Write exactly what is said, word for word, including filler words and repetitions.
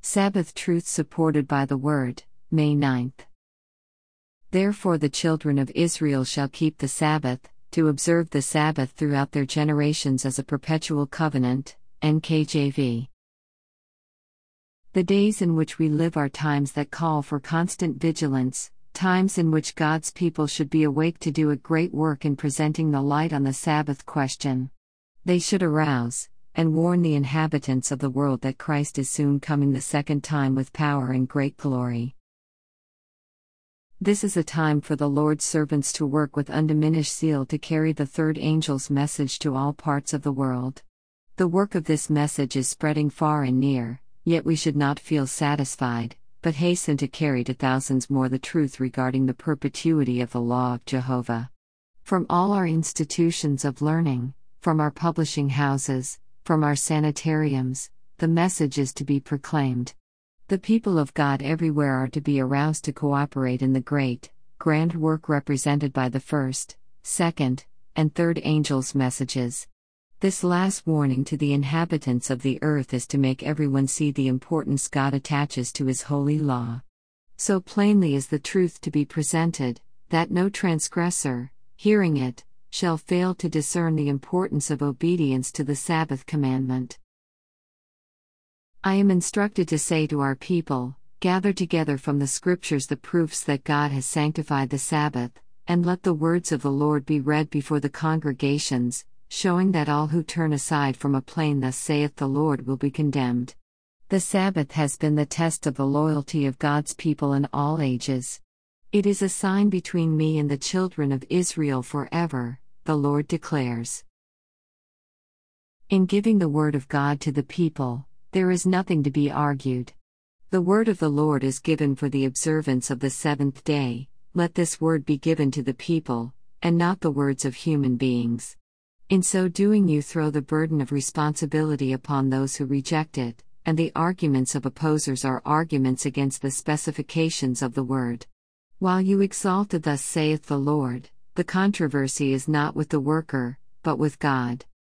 Sabbath truth supported by the Word, May ninth. Therefore the children of Israel shall keep the Sabbath, to observe the Sabbath throughout their generations as a perpetual covenant. N K J V. The days in which we live are times that call for constant vigilance, times in which God's people should be awake to do a great work in presenting the light on the Sabbath question. They should arouse and warn the inhabitants of the world that Christ is soon coming the second time with power and great glory. This is a time for the Lord's servants to work with undiminished zeal to carry the third angel's message to all parts of the world. The work of this message is spreading far and near, yet we should not feel satisfied, but hasten to carry to thousands more the truth regarding the perpetuity of the law of Jehovah. From all our institutions of learning, from our publishing houses, from our sanitariums, the message is to be proclaimed. The people of God everywhere are to be aroused to cooperate in the great, grand work represented by the first, second, and third angels' messages. This last warning to the inhabitants of the earth is to make everyone see the importance God attaches to His holy law. So plainly is the truth to be presented, that no transgressor, hearing it, shall fail to discern the importance of obedience to the Sabbath commandment. I am instructed to say to our people, gather together from the Scriptures the proofs that God has sanctified the Sabbath, and let the words of the Lord be read before the congregations, showing that all who turn aside from a plain "Thus saith the Lord" will be condemned. The Sabbath has been the test of the loyalty of God's people in all ages. It is a sign between me and the children of Israel forever, the Lord declares. In giving the word of God to the people, there is nothing to be argued. The word of the Lord is given for the observance of the seventh day. Let this word be given to the people, and not the words of human beings. In so doing, you throw the burden of responsibility upon those who reject it, and the arguments of opposers are arguments against the specifications of the word. While you exalt the "Thus saith the Lord," the controversy is not with the worker, but with God.